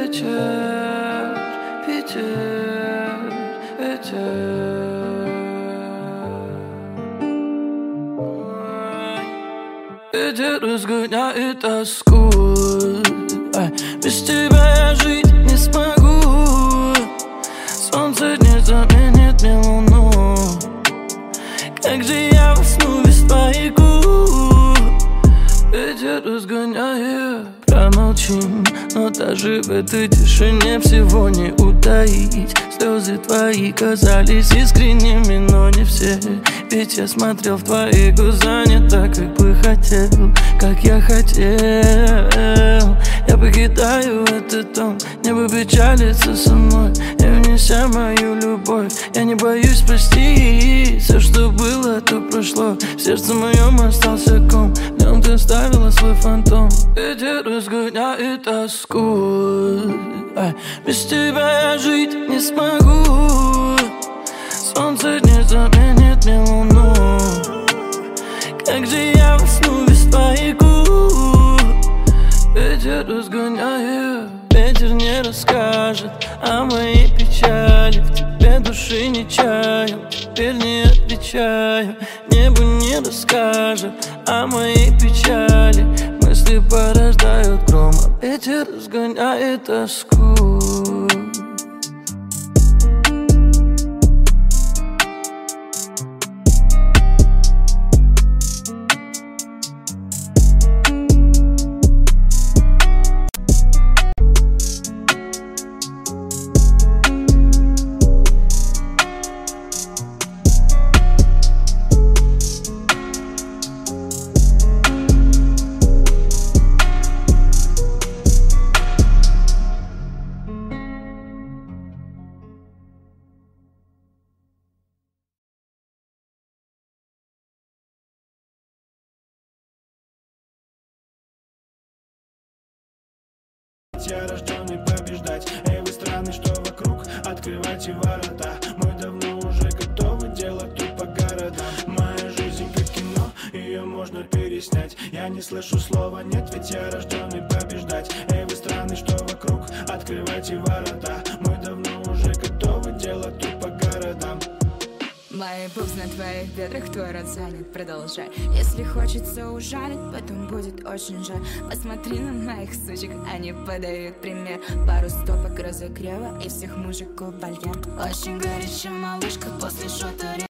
вечер, Питер, ветер. Ветер разгоняет тоску. Без тебя я жить не смогу. Солнце не заменит мне луну. Как же я усну без твоих губ? Ветер разгоняет. Промолчим, но даже в этой тишине всего не утаить. Слезы твои казались искренними, но не все. Ведь я смотрел в твои глаза не так, как бы хотел, как я хотел. Я покидаю этот дом, небо печалится со мной, не внеся мою любовь. Я не боюсь простить, все, что было, то прошло. В сердце моем остался ком, в нем ты оставила свой фантом. Ветер разгоняет тоску. Без тебя я жить не смогу. Солнце не заменит мне луну. Как же я усну без твоих губ? Ветер разгоняет. Ветер не расскажет о моей печали. В тебе души не чаю, теперь не отвечаю. Небо не расскажет о моей печали. Мысли порождают гром, а ветер разгоняет тоску. Я рожденный побеждать. Эй, вы страны, что вокруг, открывайте ворота. Мы давно уже готовы делать тут по городам. Моя жизнь как кино, ее можно переснять. Я не слышу слова нет, ведь я рожденный побеждать. Эй, вы страны, что вокруг, открывайте ворота. Мы давно уже готовы делать тут по городам. Мои пупс на твоих бедрах, твой рот занят, продолжай. Если хочется ужалить, потом будет очень жаль. Посмотри на моих сучек, они подают пример. Пару стопок разогрева и всех мужиков вольер. Очень горячо, малышка, после шота.